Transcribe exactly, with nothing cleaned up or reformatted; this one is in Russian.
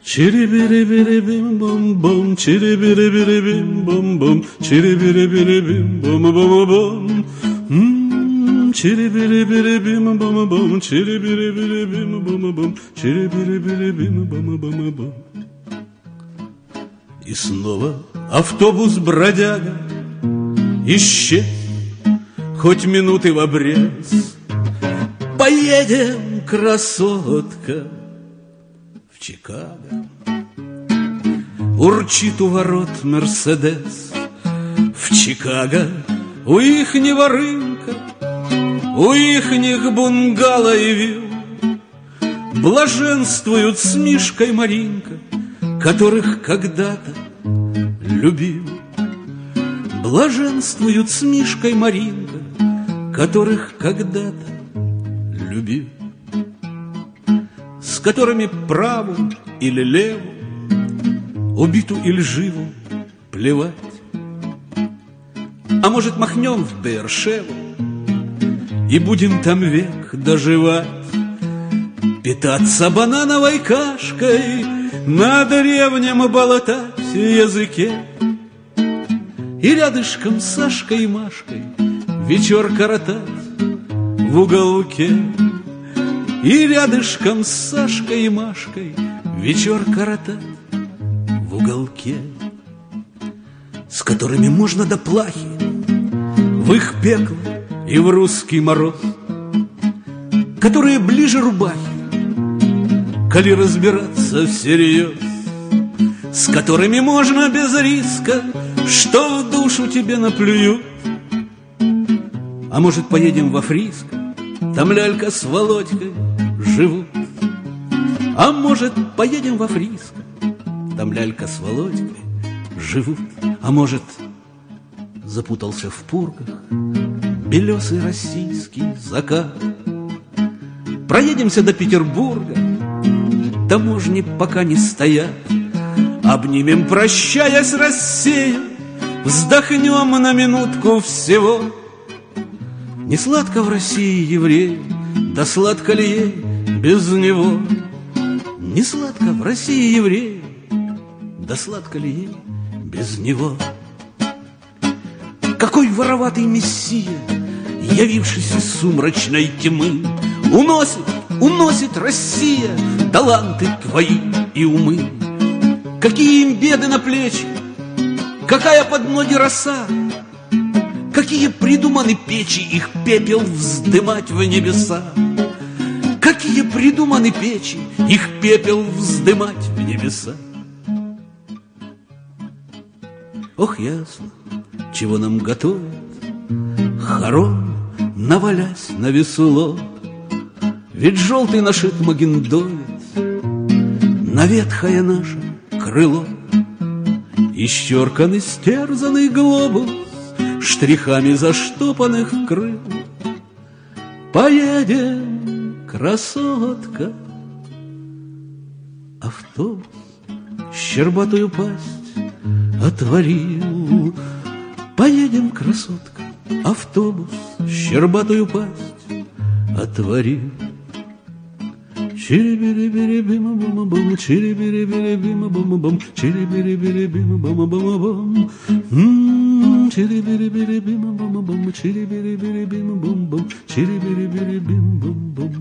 Чири-бири-бири-бим-бом-бом, чири-бири-бири-бим-бом-бом, чири-бири-бири-бим-бом-бом-бом. Чири-бири-бири-бим-бом-бом, чири-бири-бири-бим-бом-бом, чири-бири-бири-бим-бом-бом. И снова автобус-бродяга исчез, хоть минуты в обрез. Поедем, красотка, в Чикаго. Урчит у ворот Мерседес. В Чикаго у ихнего рынка, у ихних бунгало и вилл блаженствуют с Мишкой Маринка, которых когда-то любил. Блаженствуют с Мишкой Маринка, которых когда-то любил. С которыми праву или леву, убиту или живу плевать. А может, махнем в Бершеву и будем там век доживать, питаться банановой кашкой на древнем болотать языке. И рядышком с Сашкой и Машкой вечер коротать в уголке. И рядышком с Сашкой и Машкой вечер коротать в уголке. С которыми можно до плахи в их пекло и в русский мороз, которые ближе рубахи, коли разбираться всерьез. С которыми можно без риска, что в душу тебе наплюют. А может, поедем во Фриско, там Лялька с Володькой живут. А может, поедем во Фриско, там Лялька с Володькой живут. А может, запутался в пургах белесый российский закат. Проедемся до Петербурга, таможни пока не стоят. Обнимем, прощаясь, Россию, вздохнем на минутку всего. Не сладко в России еврею, да сладко ли ей без него? Не сладко в России еврею, да сладко ли ей без него? Какой вороватый мессия, явившись из сумрачной тьмы, уносит, уносит Россия таланты твои и умы. Какие им беды на плечи, какая под ноги роса, какие придуманы печи их пепел вздымать в небеса. Какие придуманы печи их пепел вздымать в небеса. Ох, ясно, чего нам готовят хорон, навалясь на весло. Ведь желтый нашит магендовец на ветхое наше крыло. Исчерканный, стерзанный глобус штрихами заштопанных крыл. Поедем, красотка. Автобус щербатую пасть отворил. Поедем, красотка. Автобус щербатую пасть отворил. Чири-бири-бири-бим-бом-бом, чири-бири-бири-бим-бом-бом, чири-бири-бири-бим-бом-бом-бом. Чири-бири-бири-бим-бом-бом, чири-бири-бири-бим-бом-бом, чири-бири-бири-бим-бом-бом.